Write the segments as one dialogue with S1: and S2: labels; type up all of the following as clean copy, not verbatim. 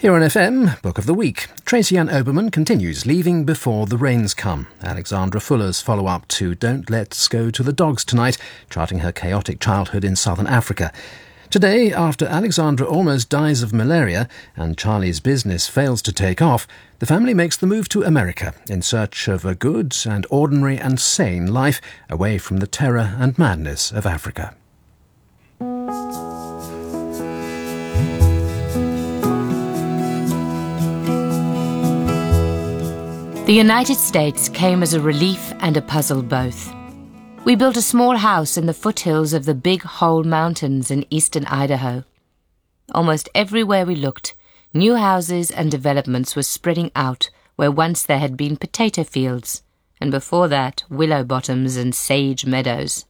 S1: Here on FM, Book of the Week, Tracy Ann Oberman continues Leaving Before the Rains Come. Alexandra Fuller's follow-up to Don't Let's Go to the Dogs Tonight, charting her chaotic childhood in southern Africa. Today, after Alexandra almost dies of malaria and Charlie's business fails to take off, the family makes the move to America in search of a good and ordinary and sane life away from the terror and madness of Africa.
S2: The United States came as a relief and a puzzle both. We built a small house in the foothills of the Big Hole Mountains in eastern Idaho. Almost everywhere we looked, new houses and developments were spreading out where once there had been potato fields, and before that, willow bottoms and sage meadows.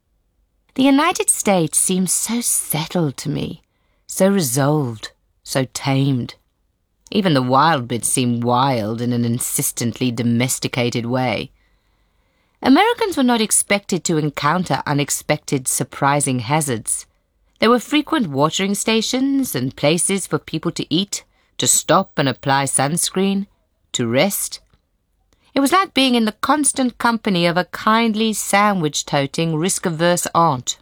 S2: The United States seemed so settled to me, so resolved, so tamed. Even the wild bits seemed wild in an insistently domesticated way. Americans were not expected to encounter unexpected, surprising hazards. There were frequent watering stations and places for people to eat, to stop and apply sunscreen, to rest. It was like being in the constant company of a kindly, sandwich-toting, risk-averse aunt.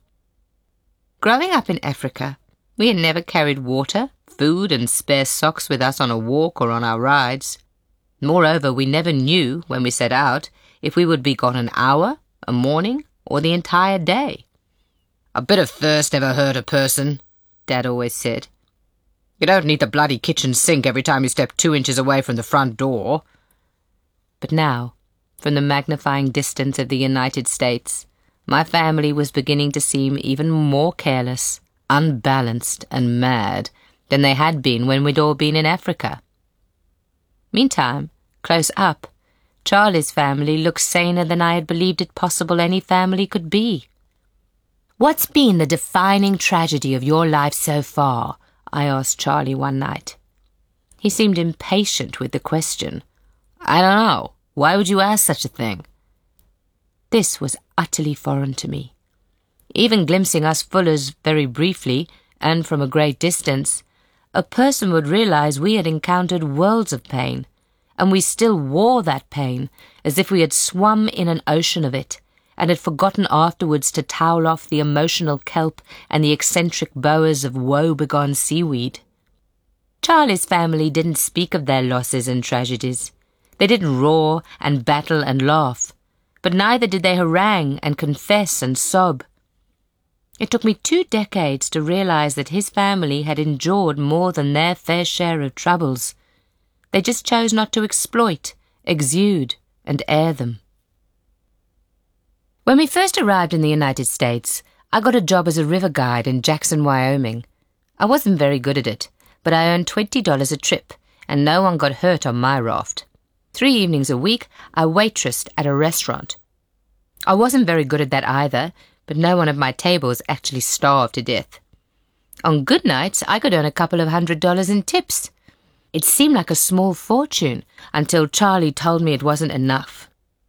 S2: Growing up in Africa, we had never carried water, food and spare socks with us on a walk or on our rides. Moreover, we never knew, when we set out, if we would be gone an hour, a morning, or the entire day. "A bit of thirst never hurt a person," Dad always said. "You don't need the bloody kitchen sink every time you step 2 inches away from the front door." But now, from the magnifying distance of the United States, my family was beginning to seem even more careless, unbalanced, and mad than they had been when we'd all been in Africa. Meantime, close up, Charlie's family looked saner than I had believed it possible any family could be. "What's been the defining tragedy of your life so far?" I asked Charlie one night. He seemed impatient with the question. "I don't know. Why would you ask such a thing?" This was utterly foreign to me. Even glimpsing us Fullers very briefly, and from a great distance, a person would realize we had encountered worlds of pain, and we still wore that pain as if we had swum in an ocean of it, and had forgotten afterwards to towel off the emotional kelp and the eccentric boas of woe-begone seaweed. Charlie's family didn't speak of their losses and tragedies. They didn't roar and battle and laugh, but neither did they harangue and confess and sob. It took me 2 decades to realize that his family had endured more than their fair share of troubles. They just chose not to exploit, exude, and air them. When we first arrived in the United States, I got a job as a river guide in Jackson, Wyoming. I wasn't very good at it, but I earned $20 a trip, and no one got hurt on my raft. 3 evenings a week, I waitressed at a restaurant. I wasn't very good at that either, but no one at my tables actually starved to death. On good nights, I could earn a couple of $100 in tips. It seemed like a small fortune until Charlie told me it wasn't enough.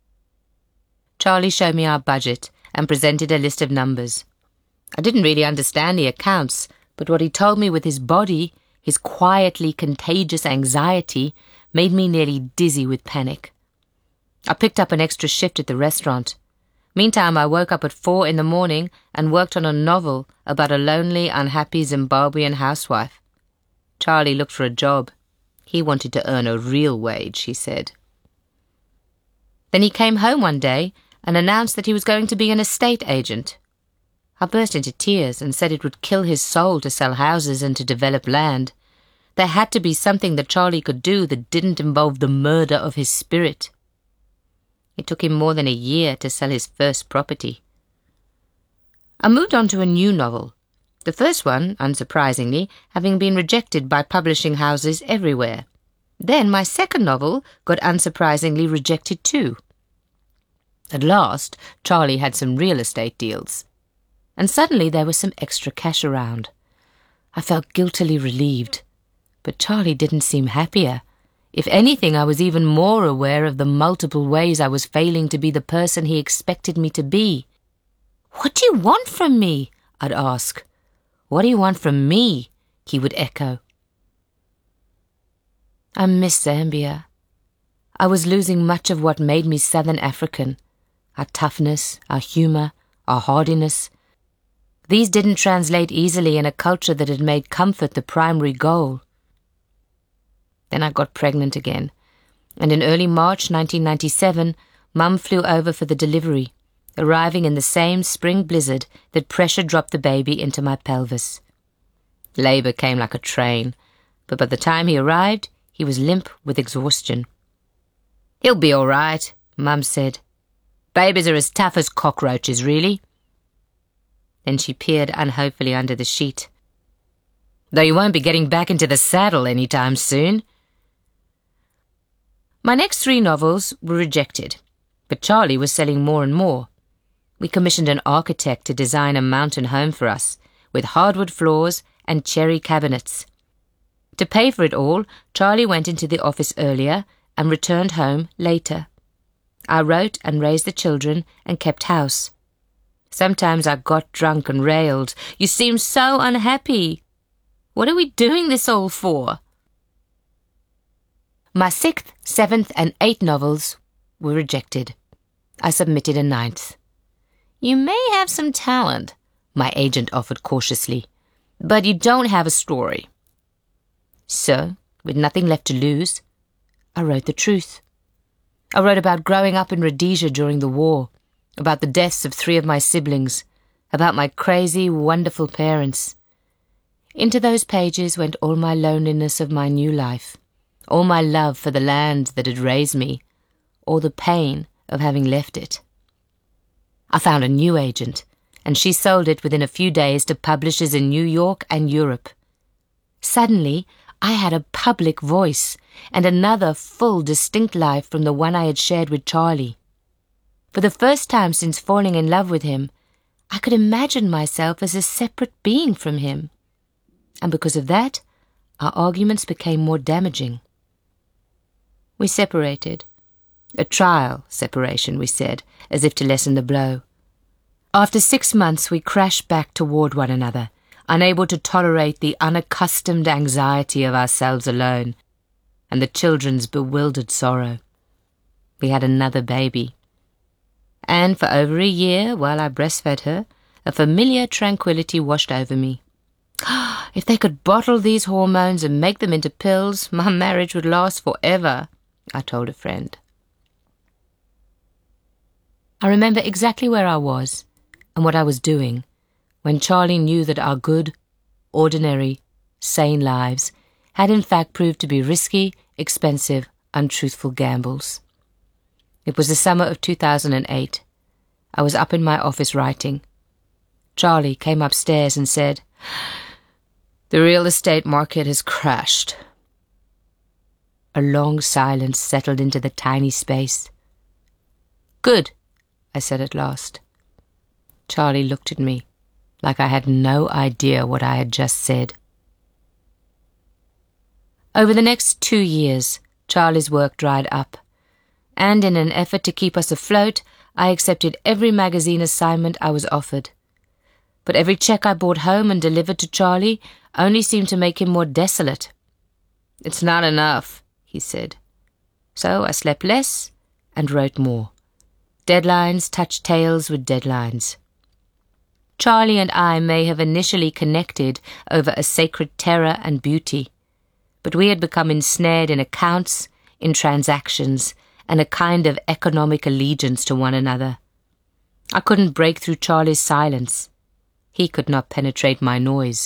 S2: Charlie showed me our budget and presented a list of numbers. I didn't really understand the accounts, but what he told me with his body, his quietly contagious anxiety, made me nearly dizzy with panic. I picked up an extra shift at the restaurant. Meantime, I woke up at 4 in the morning and worked on a novel about a lonely, unhappy Zimbabwean housewife. Charlie looked for a job. He wanted to earn a real wage, he said. Then he came home one day and announced that he was going to be an estate agent. I burst into tears and said it would kill his soul to sell houses and to develop land. There had to be something that Charlie could do that didn't involve the murder of his spirit. It took him more than a year to sell his first property. I moved on to a new novel, the first one, unsurprisingly, having been rejected by publishing houses everywhere. Then my second novel got unsurprisingly rejected too. At last, Charlie had some real estate deals. And suddenly there was some extra cash around. I felt guiltily relieved, but Charlie didn't seem happier. If anything, I was even more aware of the multiple ways I was failing to be the person he expected me to be. "What do you want from me?" I'd ask. "What do you want from me?" he would echo. I miss Zambia. I was losing much of what made me Southern African. Our toughness, our humour, our hardiness. These didn't translate easily in a culture that had made comfort the primary goal. Then I got pregnant again, and in early March 1997, Mum flew over for the delivery, arriving in the same spring blizzard that pressure dropped the baby into my pelvis. Labour came like a train, but by the time he arrived, he was limp with exhaustion. "He'll be all right," Mum said. "Babies are as tough as cockroaches, really." Then she peered unhopefully under the sheet. "Though you won't be getting back into the saddle any time soon." My next 3 novels were rejected, but Charlie was selling more and more. We commissioned an architect to design a mountain home for us, with hardwood floors and cherry cabinets. To pay for it all, Charlie went into the office earlier and returned home later. I wrote and raised the children and kept house. Sometimes I got drunk and railed. "You seem so unhappy. What are we doing this all for?" My 6th, 7th and 8th novels were rejected. I submitted a 9th. "You may have some talent," my agent offered cautiously, "but you don't have a story." So, with nothing left to lose, I wrote the truth. I wrote about growing up in Rhodesia during the war, about the deaths of 3 of my siblings, about my crazy, wonderful parents. Into those pages went all my loneliness of my new life, all my love for the land that had raised me, all the pain of having left it. I found a new agent, and she sold it within a few days to publishers in New York and Europe. Suddenly, I had a public voice and another full, distinct life from the one I had shared with Charlie. For the first time since falling in love with him, I could imagine myself as a separate being from him. And because of that, our arguments became more damaging. We separated. A trial separation, we said, as if to lessen the blow. After 6 months, we crashed back toward one another, unable to tolerate the unaccustomed anxiety of ourselves alone, and the children's bewildered sorrow. We had another baby. And for over a year, while I breastfed her, a familiar tranquility washed over me. If they could bottle these hormones and make them into pills, my marriage would last forever, I told a friend. I remember exactly where I was and what I was doing when Charlie knew that our good, ordinary, sane lives had in fact proved to be risky, expensive, untruthful gambles. It was the summer of 2008. I was up in my office writing. Charlie came upstairs and said, "The real estate market has crashed." A long silence settled into the tiny space. "Good," I said at last. Charlie looked at me like I had no idea what I had just said. Over the next 2 years, Charlie's work dried up, and in an effort to keep us afloat, I accepted every magazine assignment I was offered. But every check I brought home and delivered to Charlie only seemed to make him more desolate. "It's not enough," he said. So I slept less and wrote more. Deadlines touched tails with deadlines. Charlie and I may have initially connected over a sacred terror and beauty, but we had become ensnared in accounts, in transactions, and a kind of economic allegiance to one another. I couldn't break through Charlie's silence. He could not penetrate my noise.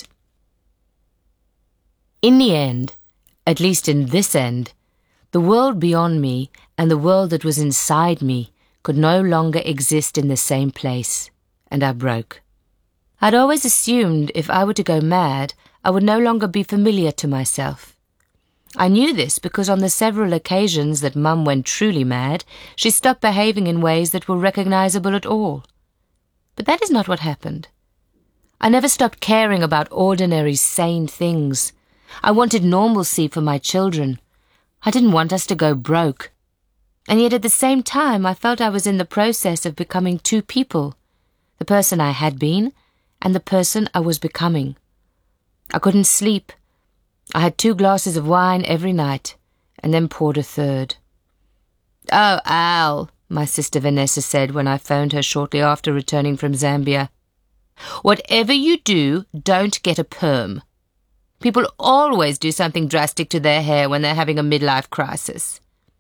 S2: In the end, at least in this end, the world beyond me and the world that was inside me could no longer exist in the same place, and I broke. I'd always assumed if I were to go mad, I would no longer be familiar to myself. I knew this because on the several occasions that Mum went truly mad, she stopped behaving in ways that were recognizable at all. But that is not what happened. I never stopped caring about ordinary, sane things. I wanted normalcy for my children. I didn't want us to go broke. And yet at the same time, I felt I was in the process of becoming 2 people, the person I had been and the person I was becoming. I couldn't sleep. I had 2 glasses of wine every night, and then poured a third. "Oh, Al," my sister Vanessa said when I phoned her shortly after returning from Zambia. "Whatever you do, don't get a perm. People always do something drastic to their hair when they're having a midlife crisis."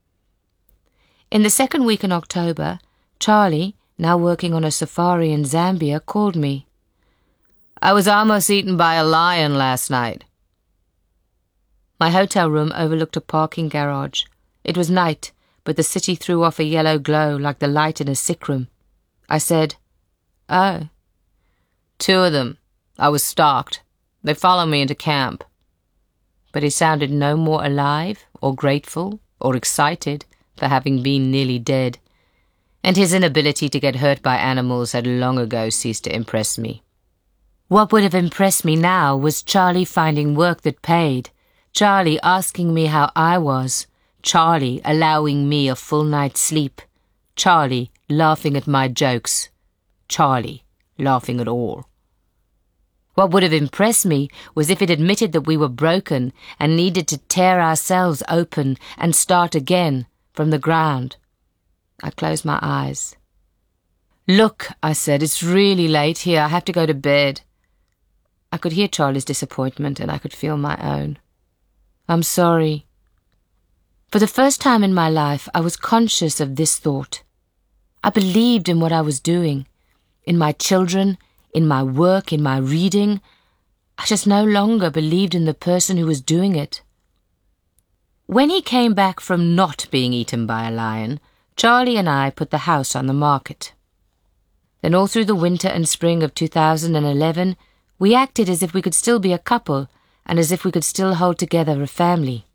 S2: In the second week in October, Charlie, now working on a safari in Zambia, called me. "I was almost eaten by a lion last night." My hotel room overlooked a parking garage. It was night, but the city threw off a yellow glow like the light in a sick room. I said, "Oh." "2 of them. I was stalked. They followed me into camp." But he sounded no more alive or grateful or excited for having been nearly dead, and his inability to get hurt by animals had long ago ceased to impress me. What would have impressed me now was Charlie finding work that paid, Charlie asking me how I was, Charlie allowing me a full night's sleep, Charlie laughing at my jokes, Charlie laughing at all. What would have impressed me was if it admitted that we were broken and needed to tear ourselves open and start again from the ground. I closed my eyes. "Look," I said, "it's really late here. I have to go to bed." I could hear Charlie's disappointment and I could feel my own. "I'm sorry." For the first time in my life, I was conscious of this thought. I believed in what I was doing, in my children, in my work, in my reading. I just no longer believed in the person who was doing it. When he came back from not being eaten by a lion, Charlie and I put the house on the market. Then all through the winter and spring of 2011, we acted as if we could still be a couple and as if we could still hold together a family.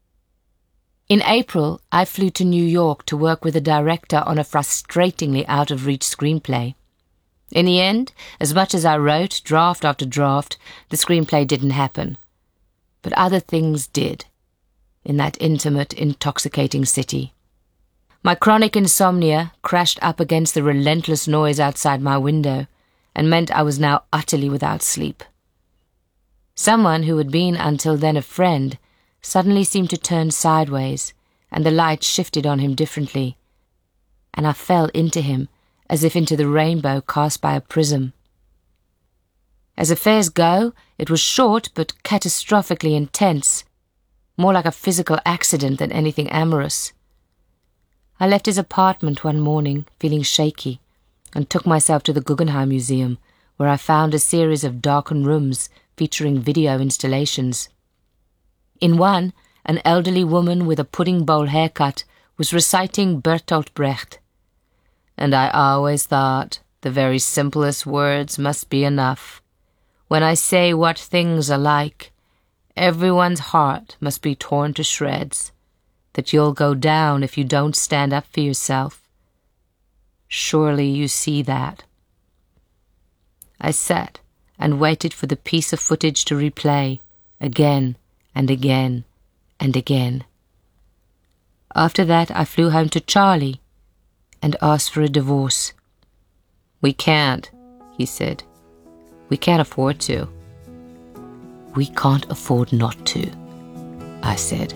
S2: In April, I flew to New York to work with a director on a frustratingly out-of-reach screenplay. In the end, as much as I wrote, draft after draft, the screenplay didn't happen. But other things did, in that intimate, intoxicating city. My chronic insomnia crashed up against the relentless noise outside my window and meant I was now utterly without sleep. Someone who had been until then a friend suddenly seemed to turn sideways, and the light shifted on him differently, and I fell into him as if into the rainbow cast by a prism. As affairs go, it was short but catastrophically intense, more like a physical accident than anything amorous. I left his apartment one morning, feeling shaky, and took myself to the Guggenheim Museum, where I found a series of darkened rooms featuring video installations. In one, an elderly woman with a pudding bowl haircut was reciting Bertolt Brecht. And I always thought the very simplest words must be enough. When I say what things are like, everyone's heart must be torn to shreds, that you'll go down if you don't stand up for yourself. Surely you see that. I sat and waited for the piece of footage to replay, again and again and again. After that, I flew home to Charlie and asked for a divorce. "We can't," he said. "We can't afford to." "We can't afford not to," I said.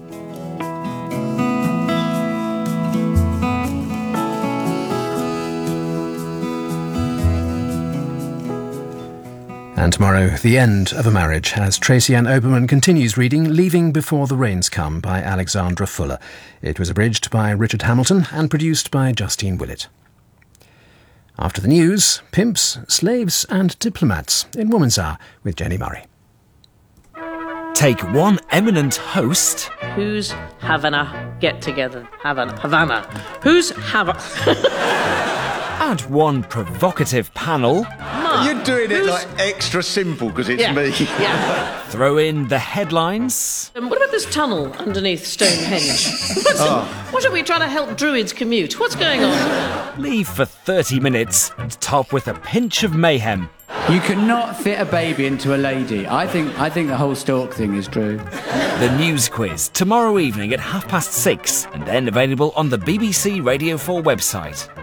S1: And tomorrow, the end of a marriage, as Tracy Ann Oberman continues reading Leaving Before the Rains Come by Alexandra Fuller. It was abridged by Richard Hamilton and produced by Justine Willett. After the news, pimps, slaves and diplomats in Woman's Hour with Jenny Murray.
S3: Take one eminent host.
S4: Who's having a get-together? Havana. Who's having...
S3: And one provocative panel.
S5: You're doing it like extra simple because it's me.
S4: Yeah.
S3: Throw in the headlines.
S4: What about this tunnel underneath Stonehenge? What are we trying to help druids commute? What's going on?
S3: Leave for 30 minutes and top with a pinch of mayhem.
S6: You cannot fit a baby into a lady. I think the whole stalk thing is true.
S3: The news quiz tomorrow evening at 6:30 and then available on the BBC Radio 4 website.